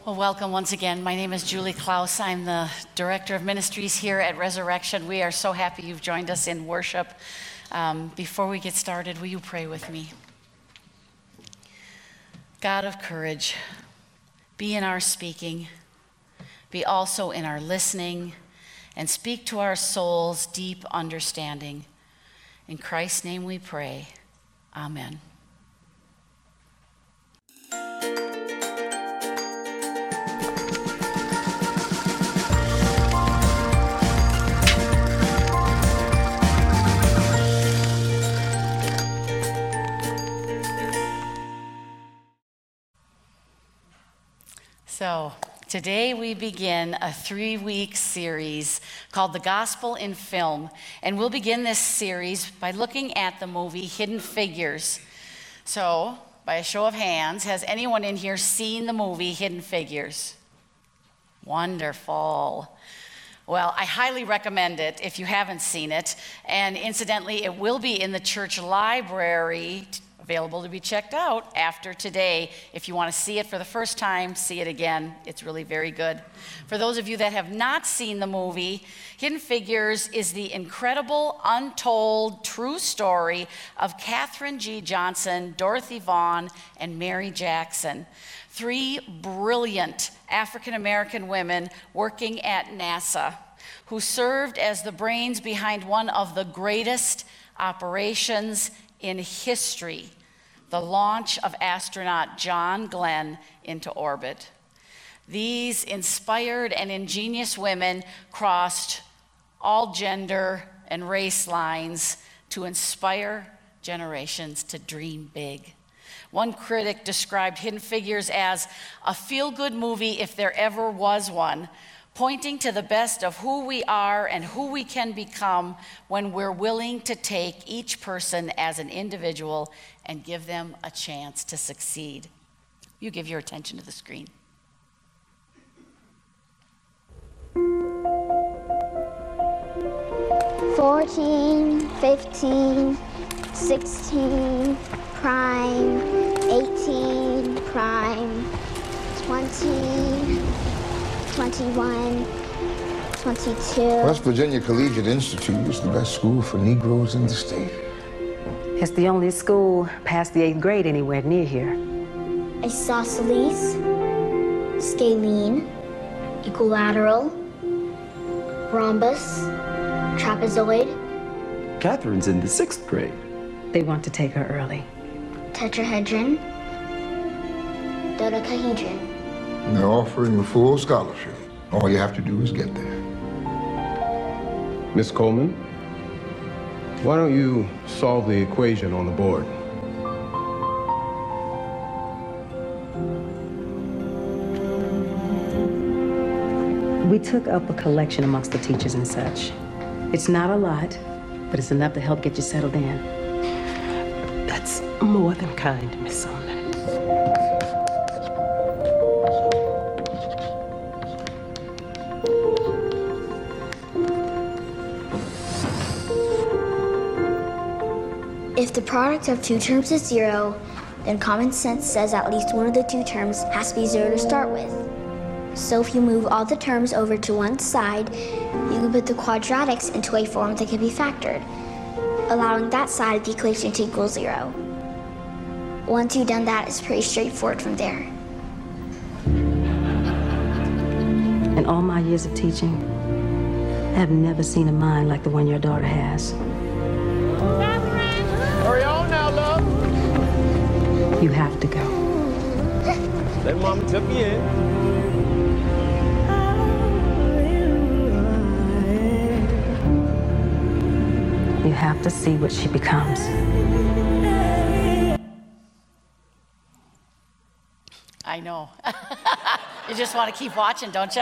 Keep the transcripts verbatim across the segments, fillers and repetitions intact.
Well, welcome once again. My name is Julie Klaus. I'm the Director of Ministries here at Resurrection. We are so happy you've joined us in worship. Um, before we get started, will you pray with me? God of courage, be in our speaking, be also in our listening, and speak to our souls deep understanding. In Christ's name we pray. Amen. So, today we begin a three-week series called The Gospel in Film, and we'll begin this series by looking at the movie Hidden Figures. So, by a show of hands, has anyone in here seen the movie Hidden Figures? Wonderful. Well, I highly recommend it if you haven't seen it, and incidentally, it will be in the church library, available to be checked out after today. If you want to see it for the first time, see it again. It's really very good. For those of you that have not seen the movie, Hidden Figures is the incredible, untold, true story of Katherine G. Johnson, Dorothy Vaughan, and Mary Jackson. Three brilliant African-American women working at NASA who served as the brains behind one of the greatest operations in history, the launch of astronaut John Glenn into orbit. These inspired and ingenious women crossed all gender and race lines to inspire generations to dream big. One critic described Hidden Figures as a feel-good movie if there ever was one, pointing to the best of who we are and who we can become when we're willing to take each person as an individual and give them a chance to succeed. You give your attention to the screen. fourteen, fifteen, sixteen, prime, eighteen, prime, twenty, twenty-one, twenty-two. West Virginia Collegiate Institute is the best school for Negroes in the state. It's the only school past the eighth grade anywhere near here. Isosceles, scalene, equilateral, rhombus, trapezoid, Catherine's in the sixth grade. They want to take her early. tetrahedron, dodecahedron. And they're offering a full scholarship. All you have to do is get there. Miss Coleman, why don't you solve the equation on the board? We took up a collection amongst the teachers and such. It's not a lot, but it's enough to help get you settled in. That's more than kind, Miss Sumner. If the product of two terms is zero, then common sense says at least one of the two terms has to be zero to start with. So if you move all the terms over to one side, you can put the quadratics into a form that can be factored, allowing that side of the equation to equal zero. Once you've done that, it's pretty straightforward from there. In all my years of teaching, I have never seen a mind like the one your daughter has. Hurry on now, love. You have to go. Let Mama tip you in. You have to see what she becomes. I know. You just want to keep watching, don't you?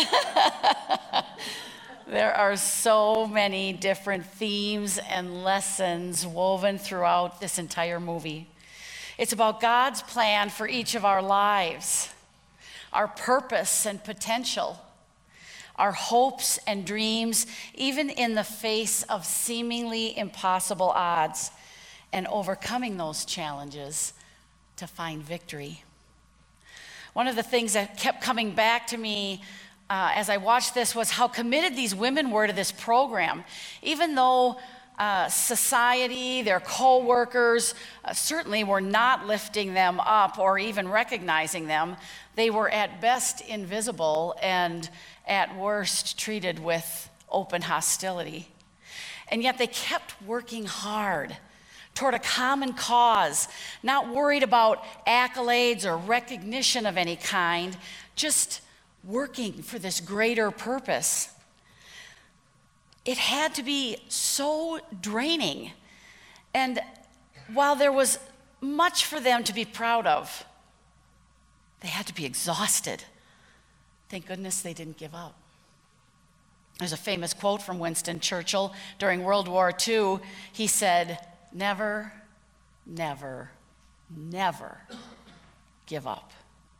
There are so many different themes and lessons woven throughout this entire movie. It's about God's plan for each of our lives, our purpose and potential, our hopes and dreams, even in the face of seemingly impossible odds, and overcoming those challenges to find victory. One of the things that kept coming back to me uh, as I watched this was how committed these women were to this program. Even though uh, society, their co-workers, uh, certainly were not lifting them up or even recognizing them, they were at best invisible and at worst treated with open hostility. And yet they kept working hard toward a common cause, not worried about accolades or recognition of any kind, just working for this greater purpose. It had to be so draining. And while there was much for them to be proud of, they had to be exhausted. Thank goodness they didn't give up. There's a famous quote from Winston Churchill during World War Two. He said, "Never, never, never give up."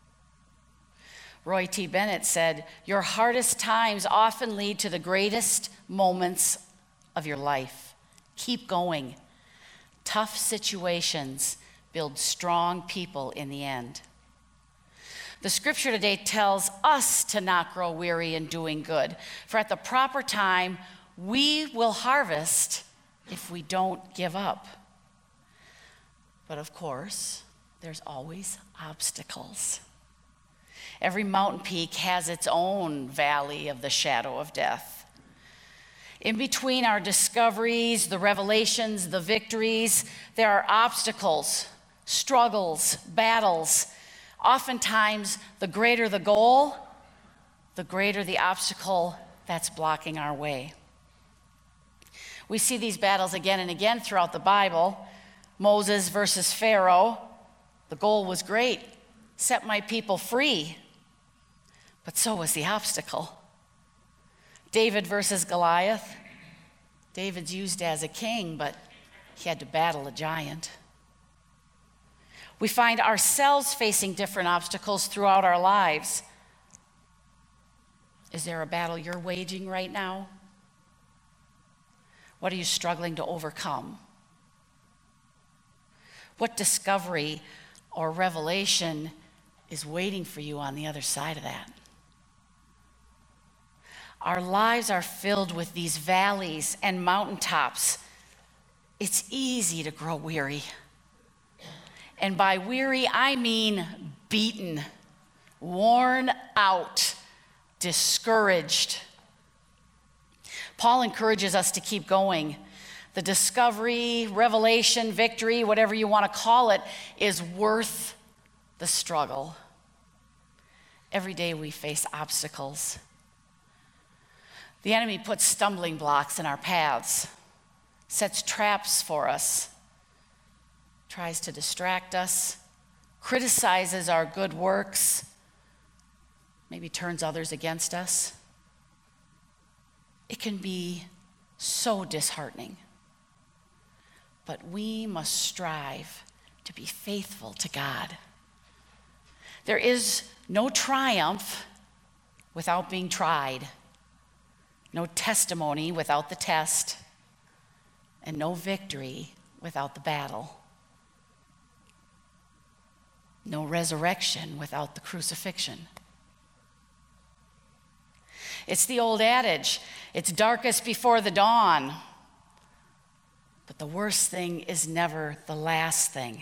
Roy T. Bennett said, "Your hardest times often lead to the greatest moments of your life. Keep going. Tough situations build strong people in the end." The scripture today tells us to not grow weary in doing good, for at the proper time, we will harvest if we don't give up. But of course, there's always obstacles. Every mountain peak has its own valley of the shadow of death. In between our discoveries, the revelations, the victories, there are obstacles, struggles, battles. Oftentimes, the greater the goal, the greater the obstacle that's blocking our way. We see these battles again and again throughout the Bible. Moses versus Pharaoh, the goal was great, set my people free, but so was the obstacle. David versus Goliath, David's used as a king, but he had to battle a giant. We find ourselves facing different obstacles throughout our lives. Is there a battle you're waging right now? What are you struggling to overcome? What discovery or revelation is waiting for you on the other side of that? Our lives are filled with these valleys and mountaintops. It's easy to grow weary. And by weary, I mean beaten, worn out, discouraged. Paul encourages us to keep going. The discovery, revelation, victory, whatever you want to call it, is worth the struggle. Every day we face obstacles. The enemy puts stumbling blocks in our paths, sets traps for us, tries to distract us, criticizes our good works, maybe turns others against us. It can be so disheartening. But we must strive to be faithful to God. There is no triumph without being tried, no testimony without the test, and no victory without the battle. No resurrection without the crucifixion. It's the old adage, it's darkest before the dawn. But the worst thing is never the last thing.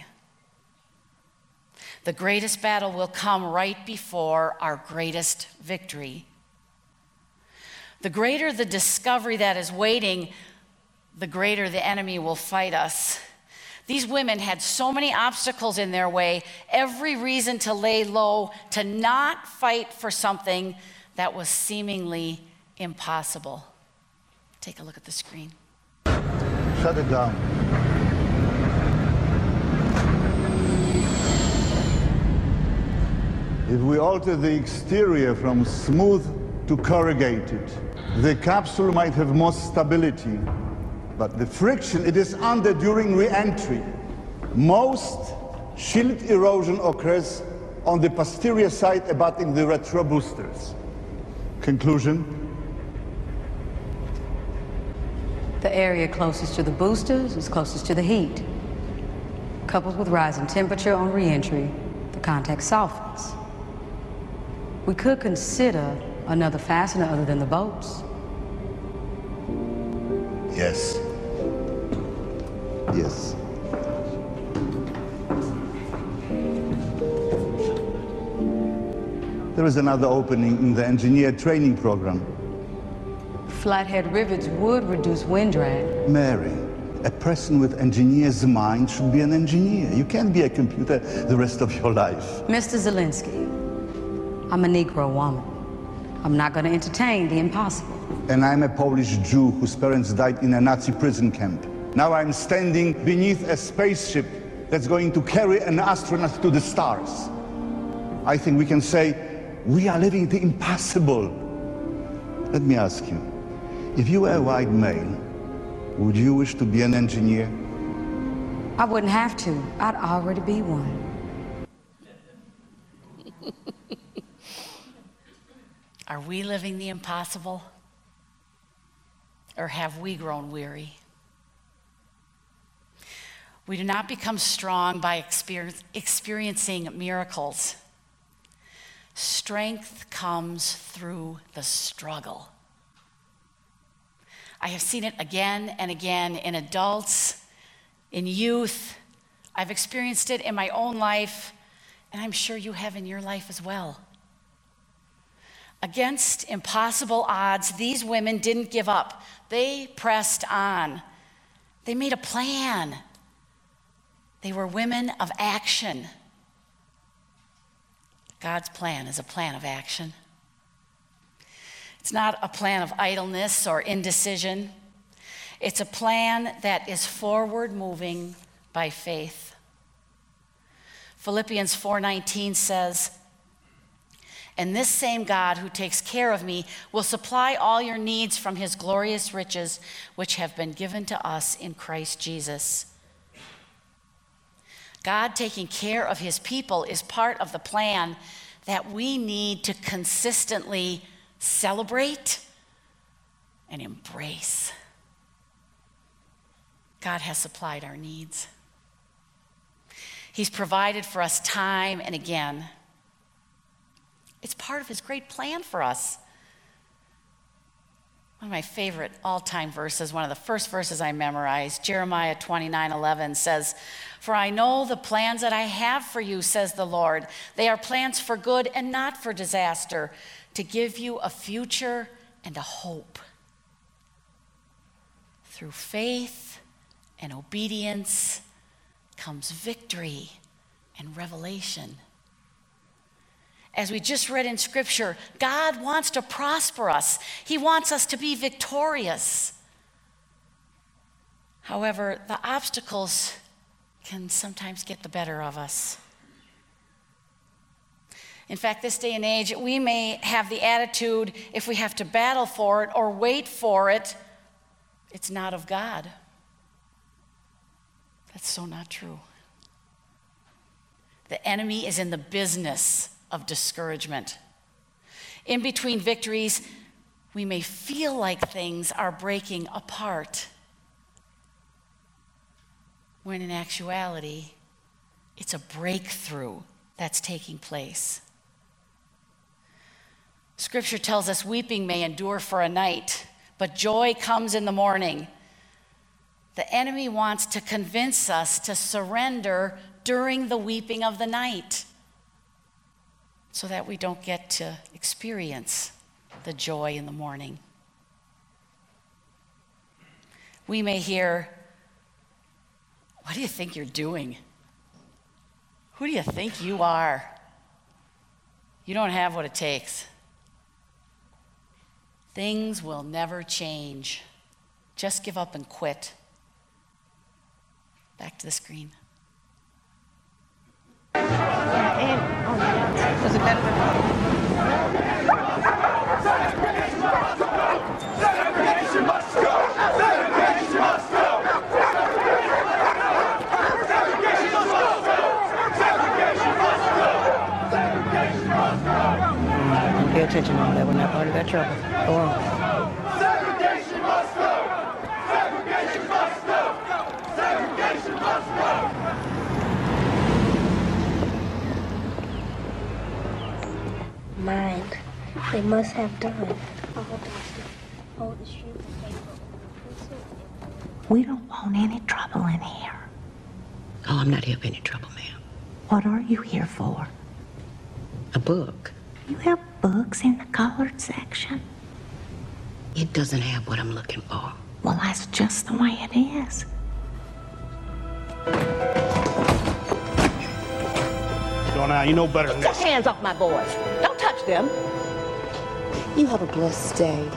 The greatest battle will come right before our greatest victory. The greater the discovery that is waiting, the greater the enemy will fight us. These women had so many obstacles in their way, every reason to lay low, to not fight for something that was seemingly impossible. Take a look at the screen. Shut it down. If we alter the exterior from smooth to corrugated, the capsule might have more stability. But the friction it is under during re-entry, most shield erosion occurs on the posterior side abutting the retro boosters. Conclusion? The area closest to the boosters is closest to the heat. Coupled with rising temperature on re-entry, the contact softens. We could consider another fastener other than the bolts. Yes. Yes. There is another opening in the engineer training program. Flathead rivets would reduce wind drag. Mary, a person with engineer's mind should be an engineer. You can't be a computer the rest of your life. Mister Zelinsky, I'm a Negro woman. I'm not going to entertain the impossible. And I'm a Polish Jew whose parents died in a Nazi prison camp. Now I'm standing beneath a spaceship that's going to carry an astronaut to the stars. I think we can say we are living the impossible. Let me ask you, if you were a white male, would you wish to be an engineer? I wouldn't have to. I'd already be one. Are we living the impossible? Or have we grown weary? We do not become strong by experience, experiencing miracles. Strength comes through the struggle. I have seen it again and again in adults, in youth. I've experienced it in my own life, and I'm sure you have in your life as well. Against impossible odds, these women didn't give up. They pressed on. They made a plan. They were women of action. God's plan is a plan of action. It's not a plan of idleness or indecision. It's a plan that is forward moving by faith. Philippians four nineteen says, "And this same God who takes care of me will supply all your needs from his glorious riches, which have been given to us in Christ Jesus." God taking care of his people is part of the plan that we need to consistently celebrate and embrace. God has supplied our needs. He's provided for us time and again. It's part of his great plan for us. One of my favorite all-time verses, one of the first verses I memorized, Jeremiah twenty-nine eleven says, "For I know the plans that I have for you, says the Lord. They are plans for good and not for disaster, to give you a future and a hope." Through faith and obedience comes victory and revelation. As we just read in Scripture, God wants to prosper us. He wants us to be victorious. However, the obstacles can sometimes get the better of us. In fact, this day and age, we may have the attitude, if we have to battle for it or wait for it, it's not of God. That's so not true. The enemy is in the business of discouragement. In between victories, we may feel like things are breaking apart, when in actuality, it's a breakthrough that's taking place. Scripture tells us weeping may endure for a night, but joy comes in the morning. The enemy wants to convince us to surrender during the weeping of the night, so that we don't get to experience the joy in the morning. We may hear, "What do you think you're doing? Who do you think you are? You don't have what it takes. Things will never change. Just give up and quit." Back to the screen. Was it better than Segregation must go! Segregation must go! Segregation must go! Segregation must go! Segregation must go! Pay attention to that. We're not part of that trouble. Go on. Segregation must go! Segregation must go! Segregation must go! Mine. They must have done. I'll hold the hold the strip of paper. We don't want any trouble in here. Oh, I'm not here for any trouble, ma'am. What are you here for? A book. You have books in the colored section? It doesn't have what I'm looking for. Well, that's just the way it is. Go now, you know better than Get this. your hands off my boys. Don't touch them. You have a blessed day.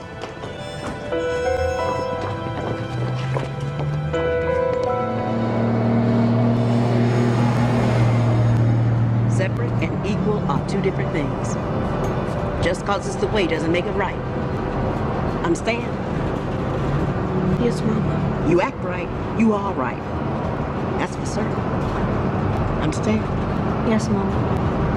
Separate and equal are two different things. Just cause it's the way doesn't make it right. Understand? Yes, Mama. You act right, you are right. That's for certain. Understand? Yes, Mama.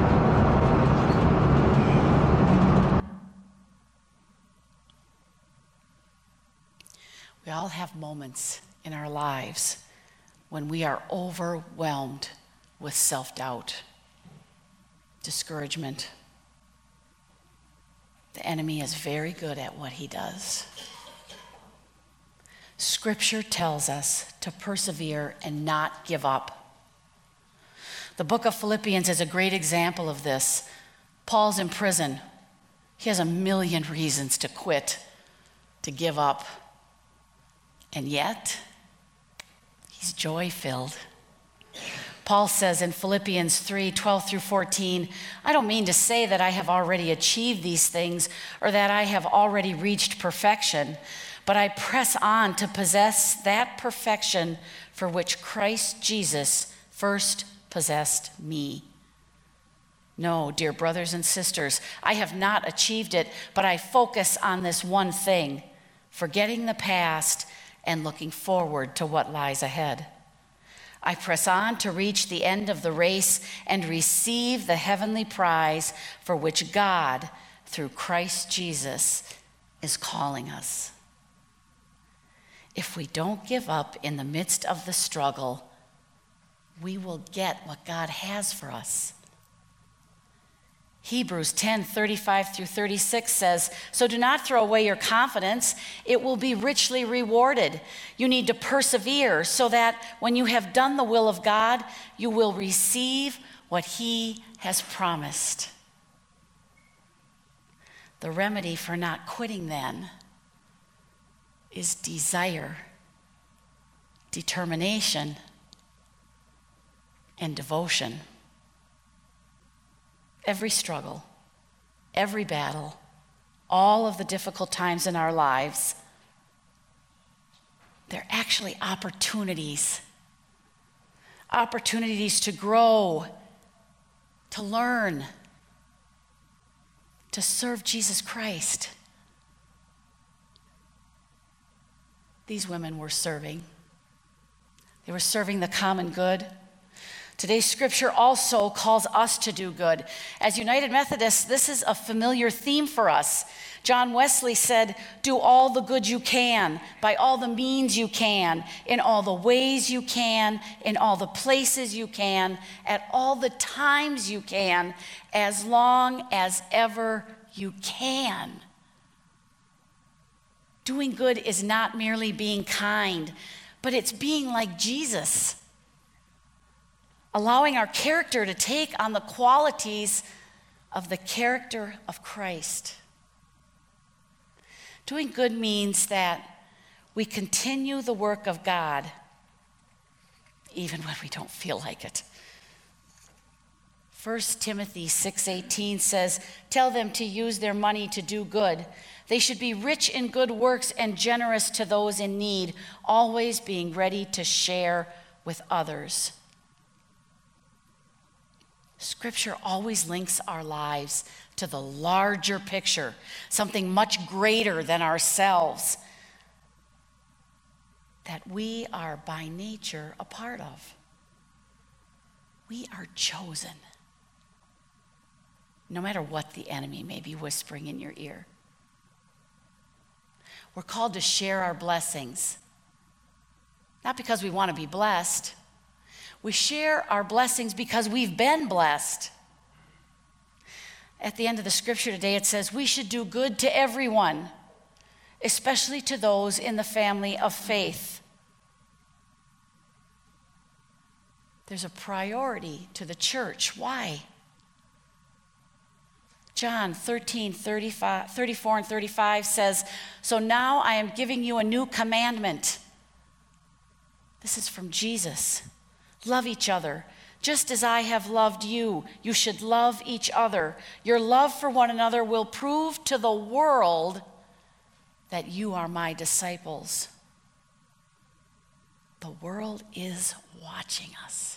We all have moments in our lives when we are overwhelmed with self-doubt, discouragement. The enemy is very good at what he does. Scripture tells us to persevere and not give up. The book of Philippians is a great example of this. Paul's in prison. He has a million reasons to quit, to give up. And yet, he's joy-filled. Paul says in Philippians three, twelve through fourteen, I don't mean to say that I have already achieved these things or that I have already reached perfection, but I press on to possess that perfection for which Christ Jesus first possessed me. No, dear brothers and sisters, I have not achieved it, but I focus on this one thing, forgetting the past and looking forward to what lies ahead. I press on to reach the end of the race and receive the heavenly prize for which God, through Christ Jesus, is calling us. If we don't give up in the midst of the struggle, we will get what God has for us. Hebrews ten, thirty-five through thirty-six says, so do not throw away your confidence. It will be richly rewarded. You need to persevere so that when you have done the will of God, you will receive what he has promised. The remedy for not quitting then is desire, determination, and devotion. Every struggle, every battle, all of the difficult times in our lives, they're actually opportunities. Opportunities to grow, to learn, to serve Jesus Christ. These women were serving. They were serving the common good. Today's scripture also calls us to do good. As United Methodists, this is a familiar theme for us. John Wesley said, do all the good you can, by all the means you can, in all the ways you can, in all the places you can, at all the times you can, as long as ever you can. Doing good is not merely being kind, but it's being like Jesus. Allowing our character to take on the qualities of the character of Christ. Doing good means that we continue the work of God even when we don't feel like it. First Timothy six eighteen says, tell them to use their money to do good. They should be rich in good works and generous to those in need, always being ready to share with others. Scripture always links our lives to the larger picture, something much greater than ourselves, that we are by nature a part of. We are chosen, no matter what the enemy may be whispering in your ear. We're called to share our blessings, not because we want to be blessed. We share our blessings because we've been blessed. At the end of the scripture today, it says we should do good to everyone, especially to those in the family of faith. There's a priority to the church. Why? John thirteen, thirty-five, thirty-four and thirty-five says, "So now I am giving you a new commandment." This is from Jesus. Love each other. Just as I have loved you, you should love each other. Your love for one another will prove to the world that you are my disciples. The world is watching us.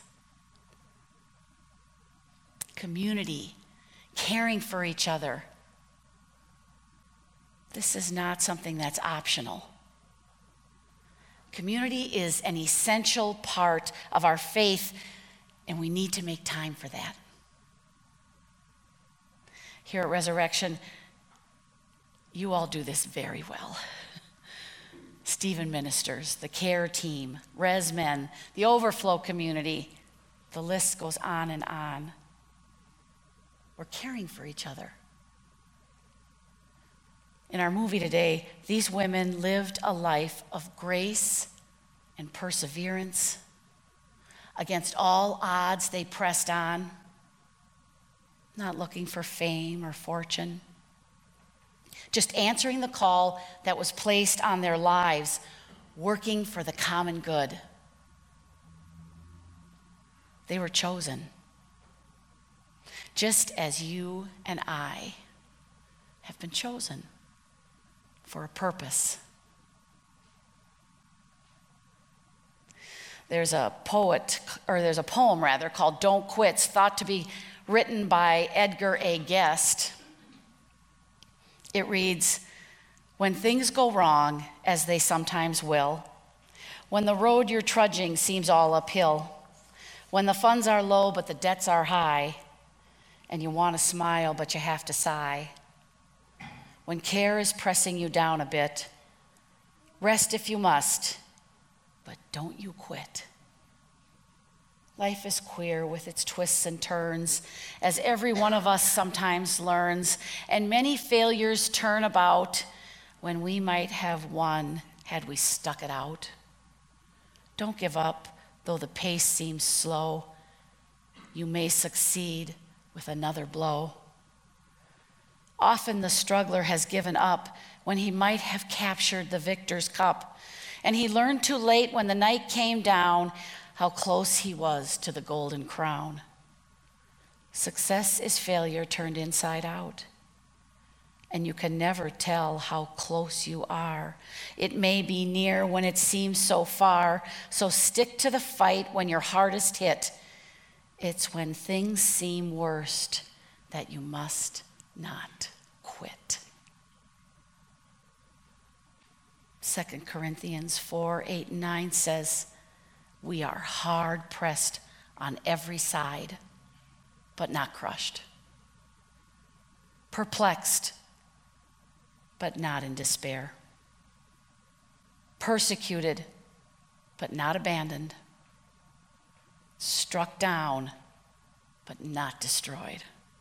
Community, caring for each other. This is not something that's optional. Community is an essential part of our faith, and we need to make time for that. Here at Resurrection, you all do this very well. Stephen ministers, the care team, Res Men, the overflow community. The list goes on and on. We're caring for each other. In our movie today, these women lived a life of grace and perseverance. Against all odds, they pressed on, not looking for fame or fortune, just answering the call that was placed on their lives, working for the common good. They were chosen, just as you and I have been chosen for a purpose. There's a poet, or there's a poem rather, called Don't Quit, thought to be written by Edgar A. Guest. It reads, "When things go wrong, as they sometimes will, when the road you're trudging seems all uphill, when the funds are low but the debts are high, and you want to smile but you have to sigh, when care is pressing you down a bit, rest if you must, but don't you quit. Life is queer with its twists and turns, as every one of us sometimes learns, and many failures turn about when we might have won had we stuck it out. Don't give up, though the pace seems slow. You may succeed with another blow. Often the struggler has given up when he might have captured the victor's cup, and he learned too late when the night came down how close he was to the golden crown. Success is failure turned inside out, and you can never tell how close you are. It may be near when it seems so far, so stick to the fight when you're hardest hit. It's when things seem worst that you must not quit. Second Corinthians four, eight, and nine says, we are hard pressed on every side, but not crushed. Perplexed, but not in despair. Persecuted, but not abandoned. Struck down, but not destroyed.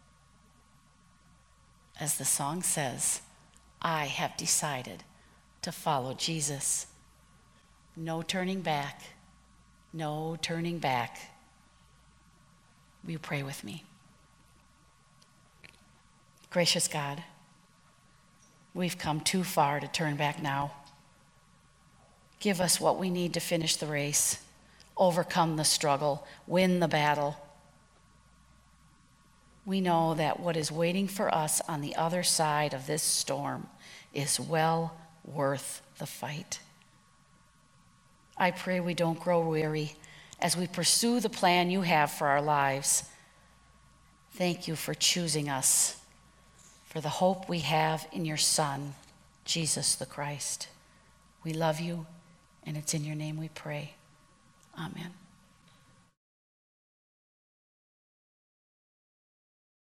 As the song says, I have decided to follow Jesus. No turning back, no turning back. Will you pray with me? Gracious God, we've come too far to turn back now. Give us what we need to finish the race, overcome the struggle, win the battle. We know that what is waiting for us on the other side of this storm is well worth the fight. I pray we don't grow weary as we pursue the plan you have for our lives. Thank you for choosing us, for the hope we have in your Son, Jesus the Christ. We love you, and it's in your name we pray. Amen.